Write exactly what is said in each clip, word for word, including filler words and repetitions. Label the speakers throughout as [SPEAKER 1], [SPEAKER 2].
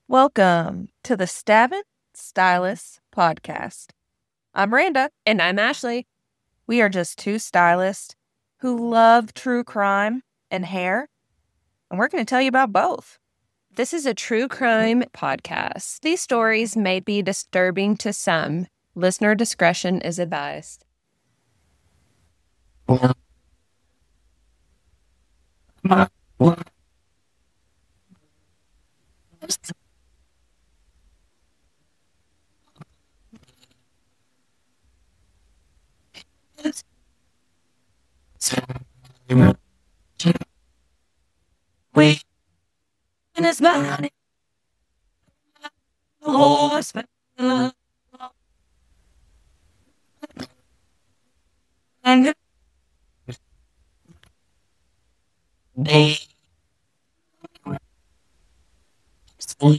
[SPEAKER 1] Welcome to the Stavin Stylists Podcast. I'm Randa.
[SPEAKER 2] And I'm Ashley.
[SPEAKER 1] We are just two stylists who love true crime and hair, and we're going to tell you about both.
[SPEAKER 2] This is a true crime podcast. These stories may be disturbing to some. Listener discretion is advised.
[SPEAKER 3] We in his body. Oh, I spent love. And they sleep.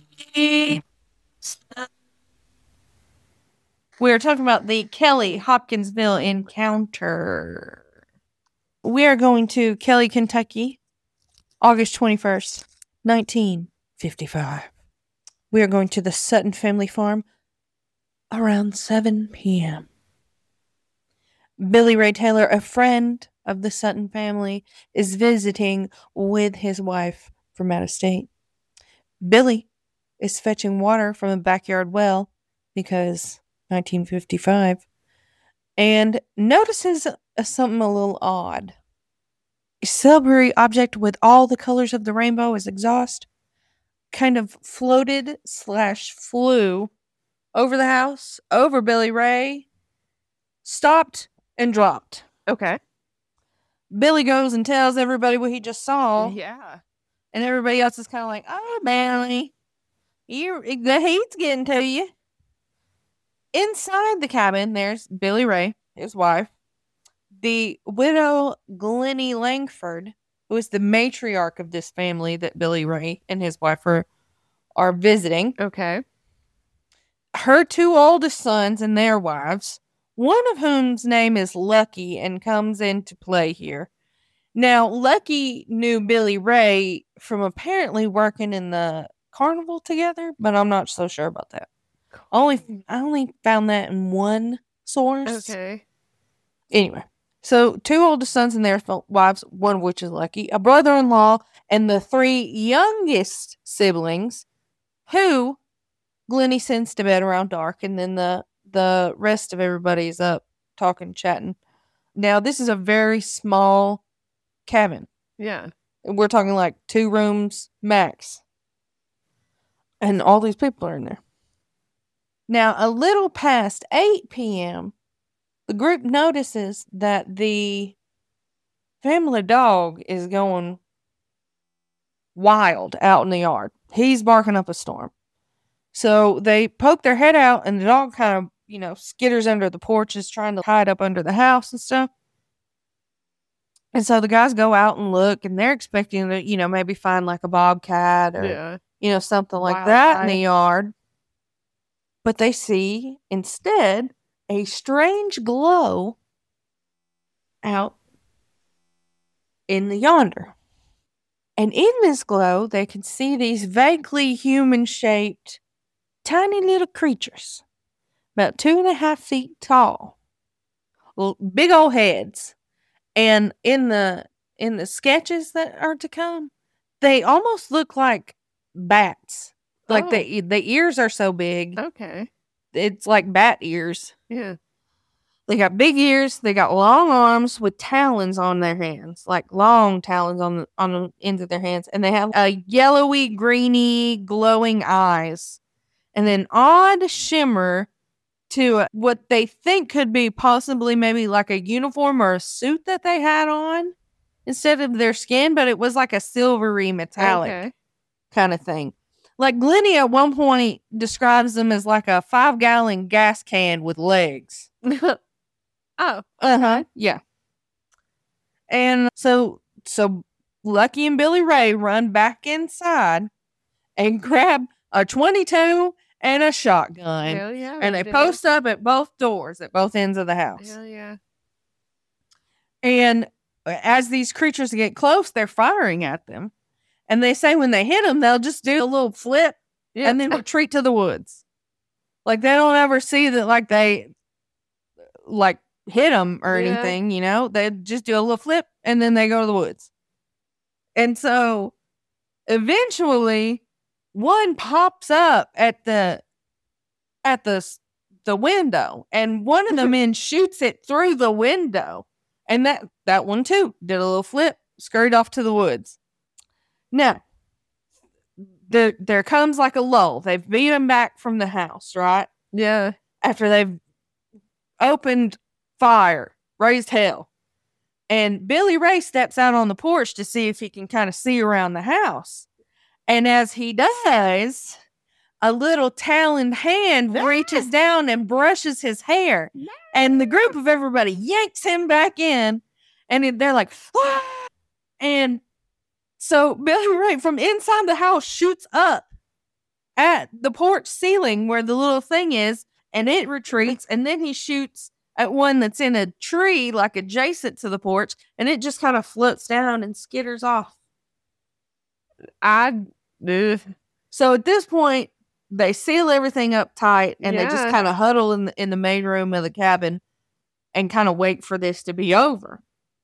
[SPEAKER 1] We are talking about the Kelly Hopkinsville encounter. We are going to Kelly, Kentucky, August twenty-first, nineteen fifty-five. We are going to the Sutton family farm around seven p.m. Billy Ray Taylor, a friend of the Sutton family, is visiting with his wife from out of state. Billy is fetching water from a backyard well because nineteen fifty-five and notices a, something a little odd. A silvery object with all the colors of the rainbow as exhaust kind of floated slash flew over the house, over Billy Ray, stopped, and dropped.
[SPEAKER 2] Okay.
[SPEAKER 1] Billy goes and tells everybody what he just saw.
[SPEAKER 2] Yeah.
[SPEAKER 1] And everybody else is kind of like, oh, Billy, you, the heat's getting to you. Inside the cabin, there's Billy Ray, his wife, the widow Glennie Langford, who is the matriarch of this family that Billy Ray and his wife are, are visiting.
[SPEAKER 2] Okay.
[SPEAKER 1] Her two oldest sons and their wives, one of whom's name is Lucky and comes into play here. Now, Lucky knew Billy Ray from apparently working in the carnival together, but I'm not so sure about that. Only I only found that in one source.
[SPEAKER 2] Okay.
[SPEAKER 1] Anyway, so two oldest sons and their wives, one of which is Lucky, a brother-in-law, and the three youngest siblings, who Glennie sends to bed around dark, and then the the rest of everybody's up talking, chatting. Now, this is a very small cabin.
[SPEAKER 2] Yeah.
[SPEAKER 1] We're talking like two rooms max. And all these people are in there. Now, a little past eight p.m., the group notices that the family dog is going wild out in the yard. He's barking up a storm. So they poke their head out, and the dog kind of, you know, skitters under the porches, trying to hide up under the house and stuff. And so the guys go out and look, and they're expecting to, you know, maybe find like a bobcat or,
[SPEAKER 2] Yeah.
[SPEAKER 1] you know, something like
[SPEAKER 2] Wild
[SPEAKER 1] that
[SPEAKER 2] guy.
[SPEAKER 1] in the yard. But they see instead a strange glow out in the yonder. And in this glow, they can see these vaguely human-shaped, tiny little creatures, about two and a half feet tall, L- big old heads. And in the in the sketches that are to come, they almost look like bats. Like
[SPEAKER 2] Oh.
[SPEAKER 1] the the ears are so big,
[SPEAKER 2] Okay.
[SPEAKER 1] it's like bat ears.
[SPEAKER 2] Yeah.
[SPEAKER 1] They got big ears. They got long arms with talons on their hands, like long talons on the on the ends of their hands, and they have a yellowy, greeny, glowing eyes, and an odd shimmer to uh, what they think could be possibly maybe like a uniform or a suit that they had on instead of their skin, but it was like a silvery metallic
[SPEAKER 2] Okay.
[SPEAKER 1] kind of thing. Like Glennie at one point describes them as like a five gallon gas can with legs.
[SPEAKER 2] Oh.
[SPEAKER 1] Uh-huh. Yeah. And so so Lucky and Billy Ray run back inside and grab a twenty-two and a shotgun.
[SPEAKER 2] Hell yeah.
[SPEAKER 1] And they
[SPEAKER 2] did.
[SPEAKER 1] post up at both doors at both ends of the house.
[SPEAKER 2] Hell yeah.
[SPEAKER 1] And as these creatures get close, they're firing at them. And they say when they hit them, they'll just do a little flip
[SPEAKER 2] Yeah.
[SPEAKER 1] and then retreat to the woods. Like, they don't ever see that, like, they, like, hit them or
[SPEAKER 2] Yeah.
[SPEAKER 1] anything, you know? They just do a little flip, and then they go to the woods. And so, eventually, one pops up at the, at the, s- the window, and one of the men shoots it through the window. And that, that one, too, did a little flip, scurried off to the woods. Now, the, there comes, like, a lull. They've beat him back from the house, right?
[SPEAKER 2] Yeah.
[SPEAKER 1] After they've opened fire, raised hell. And Billy Ray steps out on the porch to see if he can kind of see around the house. And as he does, a little taloned hand reaches down and brushes his hair. And the group of everybody yanks him back in. And it- they're like, "Ah!" And so Billy Ray from inside the house shoots up at the porch ceiling where the little thing is, and it retreats. And then he shoots at one that's in a tree, like adjacent to the porch, and it just kind of floats down and skitters off.
[SPEAKER 2] I. Ugh.
[SPEAKER 1] So at this point, they seal everything up tight, and they just
[SPEAKER 2] Yeah.
[SPEAKER 1] kind of huddle in the, in the main room of the cabin and kind of wait for this to be over.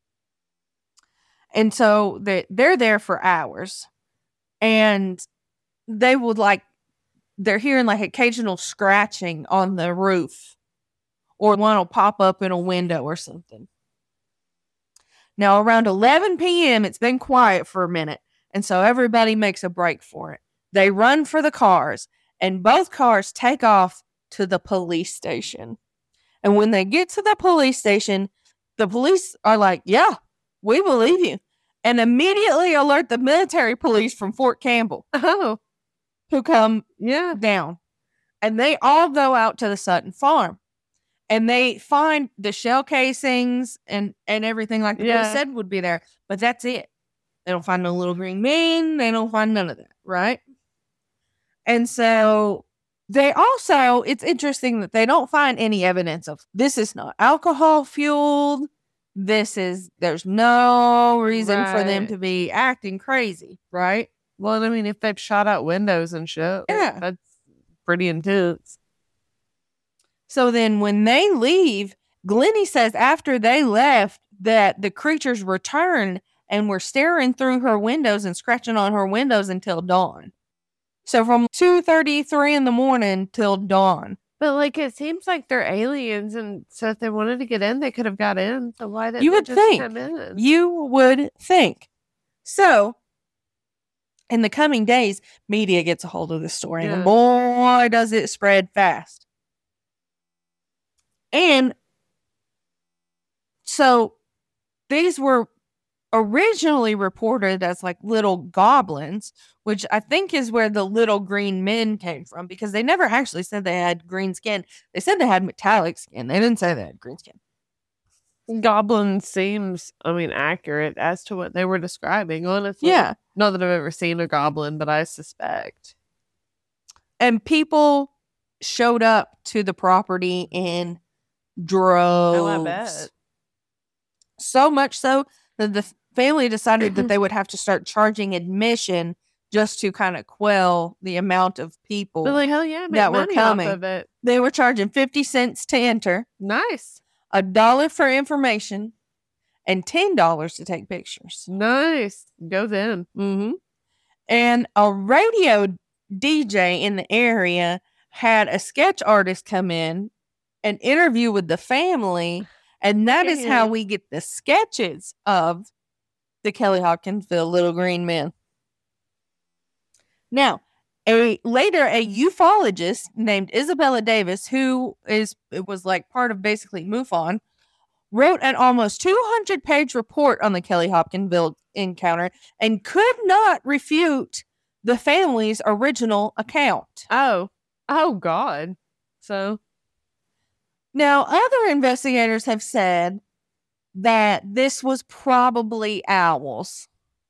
[SPEAKER 1] And so they, they're there for hours, and they would like, they're hearing like occasional scratching on the roof, or one will pop up in a window or something. Now, around eleven p.m., it's been quiet for a minute, and so everybody makes a break for it. They run for the cars, and both cars take off to the police station. And when they get to the police station, the police are like, yeah, we believe you, and immediately alert the military police from Fort Campbell,
[SPEAKER 2] Oh.
[SPEAKER 1] who come
[SPEAKER 2] Yeah.
[SPEAKER 1] down. And they all go out to the Sutton farm. And they find the shell casings and, and everything like the police
[SPEAKER 2] Yeah.
[SPEAKER 1] said would be there. But that's it. They don't find no little green men. They don't find none of that, right? And so they also, it's interesting that they don't find any evidence of this is not alcohol fueled. This is, there's no reason for them
[SPEAKER 2] Right.
[SPEAKER 1] to be acting crazy, right?
[SPEAKER 2] Well, I mean, if they've shot out windows and shit,
[SPEAKER 1] Yeah.
[SPEAKER 2] that's pretty intense.
[SPEAKER 1] So then when they leave, Glennie says after they left that the creatures returned and were staring through her windows and scratching on her windows until dawn. So from two thirty-three in the morning till dawn.
[SPEAKER 2] But like, it seems like they're aliens, and so if they wanted to get in, they could have got in. So why didn't
[SPEAKER 1] You
[SPEAKER 2] they
[SPEAKER 1] would
[SPEAKER 2] just
[SPEAKER 1] think.
[SPEAKER 2] come in?
[SPEAKER 1] You would think. So in the coming days, media gets a hold of this story.
[SPEAKER 2] Yeah.
[SPEAKER 1] And boy, does it spread fast. And so these were originally reported as like little goblins, which I think is where the little green men came from, because they never actually said they had green skin. They said they had metallic skin. They didn't say they had green skin.
[SPEAKER 2] Goblin seems, I mean, accurate as to what they were describing, honestly.
[SPEAKER 1] Yeah.
[SPEAKER 2] Not that I've ever seen a goblin, but I suspect.
[SPEAKER 1] And people showed up to the property in droves.
[SPEAKER 2] Oh, I bet.
[SPEAKER 1] So much so that the family decided that they would have to start charging admission just to kind of quell the amount of people.
[SPEAKER 2] But like, hell yeah, make
[SPEAKER 1] that were
[SPEAKER 2] money
[SPEAKER 1] coming.
[SPEAKER 2] off of it.
[SPEAKER 1] They were charging fifty cents to enter,
[SPEAKER 2] Nice.
[SPEAKER 1] a dollar for information, and ten dollars to take pictures.
[SPEAKER 2] Nice. Go then.
[SPEAKER 1] Mm-hmm. And a radio D J in the area had a sketch artist come in and interview with the family. And that is how we get the sketches of the Kelly Hopkinsville Little Green Men. Now, a later a ufologist named Isabella Davis, who is it was like part of basically MUFON, wrote an almost two hundred page report on the Kelly Hopkinsville encounter and could not refute the family's original account.
[SPEAKER 2] Oh. Oh, God. So,
[SPEAKER 1] Now, other investigators have said that this was probably owls.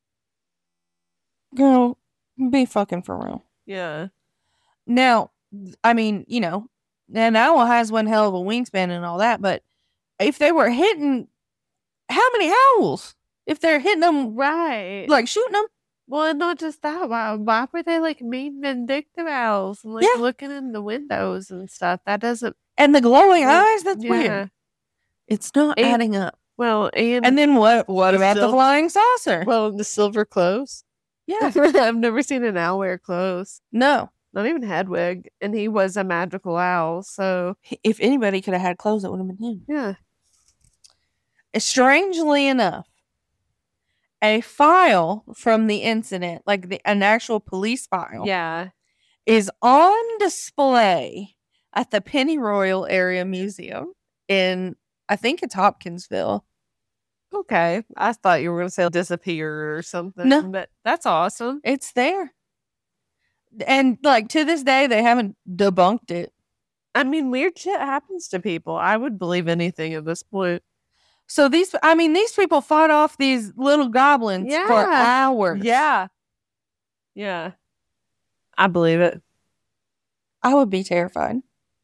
[SPEAKER 1] Girl, be fucking for real.
[SPEAKER 2] yeah.
[SPEAKER 1] Now, I mean, you know, an owl has one hell of a wingspan and all that, but if they were hitting, how many owls? If they're hitting them,
[SPEAKER 2] Right.
[SPEAKER 1] like shooting them,
[SPEAKER 4] Well, and not just that. Why, why were they like mean, vindictive owls and like
[SPEAKER 1] Yeah.
[SPEAKER 4] looking in the windows and stuff? That doesn't.
[SPEAKER 1] And the glowing
[SPEAKER 4] Well,
[SPEAKER 1] eyes, that's
[SPEAKER 4] yeah.
[SPEAKER 1] weird. It's not
[SPEAKER 4] And-
[SPEAKER 1] adding up.
[SPEAKER 4] Well, and,
[SPEAKER 1] And then what what
[SPEAKER 4] The
[SPEAKER 1] about the
[SPEAKER 4] sil-
[SPEAKER 1] flying saucer?
[SPEAKER 4] well, the silver clothes.
[SPEAKER 1] Yeah.
[SPEAKER 4] I've never seen an owl wear clothes.
[SPEAKER 1] No.
[SPEAKER 4] Not even Hedwig, and he was a magical owl. So
[SPEAKER 1] If anybody could have had clothes, it would have been him.
[SPEAKER 4] yeah,
[SPEAKER 1] Strangely enough, a file from the incident, like the, an actual police file,
[SPEAKER 4] yeah.
[SPEAKER 1] is on display at the Pennyroyal Area Museum in, I think it's Hopkinsville.
[SPEAKER 4] Okay, I thought you were going to say disappear or something.
[SPEAKER 1] No.
[SPEAKER 4] But that's awesome.
[SPEAKER 1] It's there. And like to this day, they haven't debunked it.
[SPEAKER 4] I mean, weird shit happens to people. I would believe anything at this point.
[SPEAKER 1] So these, I mean, these people fought off these little goblins for
[SPEAKER 4] Yeah.
[SPEAKER 1] hours.
[SPEAKER 4] Yeah, yeah. I believe it.
[SPEAKER 1] I would be terrified.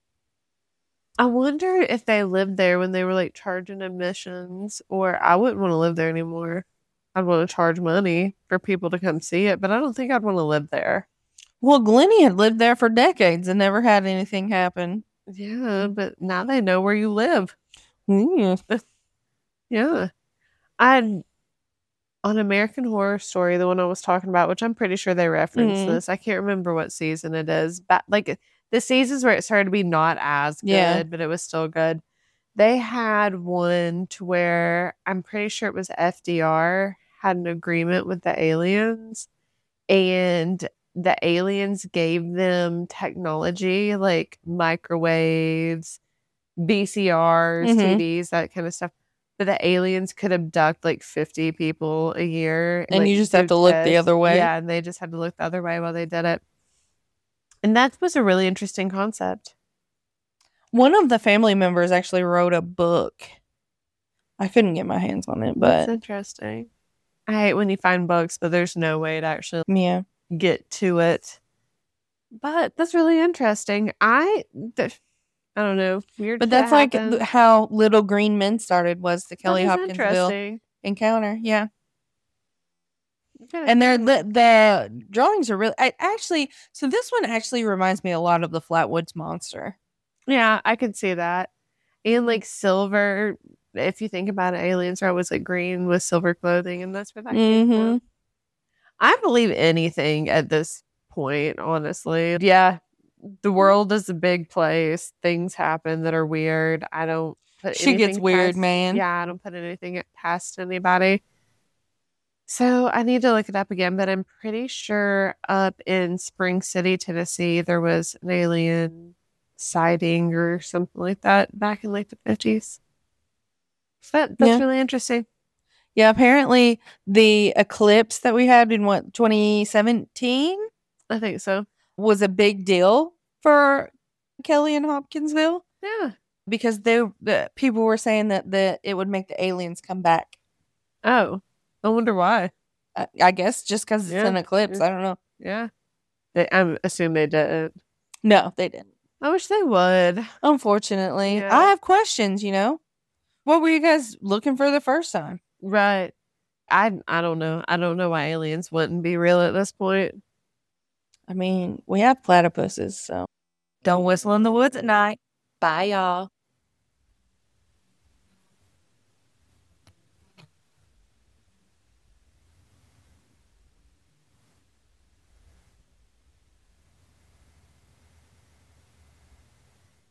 [SPEAKER 4] I wonder if they lived there when they were like charging admissions, or I wouldn't want to live there anymore. I'd want to charge money for people to come see it, but I don't think I'd want to live there.
[SPEAKER 1] Well, Glennie had lived there for decades and never had anything happen.
[SPEAKER 4] Yeah, but now they know where you live.
[SPEAKER 1] Mm.
[SPEAKER 4] Yeah. I on American Horror Story, the one I was talking about, which I'm pretty sure they referenced
[SPEAKER 1] Mhm.
[SPEAKER 4] this. I can't remember what season it is. But like the seasons where it started to be not as good,
[SPEAKER 1] Yeah.
[SPEAKER 4] but it was still good. They had one to where I'm pretty sure it was F D R had an agreement with the aliens, and the aliens gave them technology like microwaves, V C Rs,
[SPEAKER 1] Mhm.
[SPEAKER 4] T Vs, that kind of stuff. But the aliens could abduct like fifty people a year.
[SPEAKER 1] And
[SPEAKER 4] like,
[SPEAKER 1] you just have
[SPEAKER 4] do
[SPEAKER 1] to look the
[SPEAKER 4] tests.
[SPEAKER 1] other way?
[SPEAKER 4] Yeah, and they just had to look the other way while they did it. And that was a really interesting concept.
[SPEAKER 1] One of the family members actually wrote a book. I couldn't get my hands on it,
[SPEAKER 4] That's
[SPEAKER 1] but
[SPEAKER 4] interesting. I hate when you find books, but there's no way to actually
[SPEAKER 1] yeah.
[SPEAKER 4] get to it. But that's really interesting. I, th- I don't know. Weird.
[SPEAKER 1] But
[SPEAKER 4] shit
[SPEAKER 1] that's like
[SPEAKER 4] happens.
[SPEAKER 1] th- how Little Green Men started, was the Kelly
[SPEAKER 4] That is
[SPEAKER 1] Hopkinsville
[SPEAKER 4] interesting.
[SPEAKER 1] encounter. Yeah.
[SPEAKER 4] Kinda
[SPEAKER 1] And they're
[SPEAKER 4] cool.
[SPEAKER 1] the, the drawings are really, I actually, so this one actually reminds me a lot of the Flatwoods Monster.
[SPEAKER 4] Yeah, I could see that. And like silver, if you think about it, aliens are always like green with silver clothing, and that's where that came from.
[SPEAKER 1] Mhm.
[SPEAKER 4] I believe anything at this point, honestly. Yeah, the world is a big place. Things happen that are weird. I don't put
[SPEAKER 1] She gets
[SPEAKER 4] anything
[SPEAKER 1] weird,
[SPEAKER 4] past-
[SPEAKER 1] man.
[SPEAKER 4] Yeah, I don't put anything past anybody. So I need to look it up again, but I'm pretty sure up in Spring City, Tennessee, there was an alien sighting or something like that back in like the fifties. So that, that's
[SPEAKER 1] Yeah.
[SPEAKER 4] really interesting.
[SPEAKER 1] Yeah, apparently the eclipse that we had in what, twenty seventeen
[SPEAKER 4] I think so.
[SPEAKER 1] was a big deal for Kelly and Hopkinsville
[SPEAKER 4] Yeah.
[SPEAKER 1] because they the people were saying that the it would make the aliens come back.
[SPEAKER 4] Oh, I wonder why.
[SPEAKER 1] I, I guess just because it's
[SPEAKER 4] Yeah,
[SPEAKER 1] an eclipse.
[SPEAKER 4] yeah.
[SPEAKER 1] I don't know.
[SPEAKER 4] Yeah. They, I assume they didn't.
[SPEAKER 1] No, they didn't.
[SPEAKER 4] I wish they would.
[SPEAKER 1] Unfortunately,
[SPEAKER 4] Yeah.
[SPEAKER 1] I have questions. You know, what were you guys looking for the first time?
[SPEAKER 4] Right. I I don't know. I don't know why aliens wouldn't be real at this point.
[SPEAKER 1] I mean, we have platypuses, so
[SPEAKER 2] Don't whistle in the woods at night. Bye, y'all.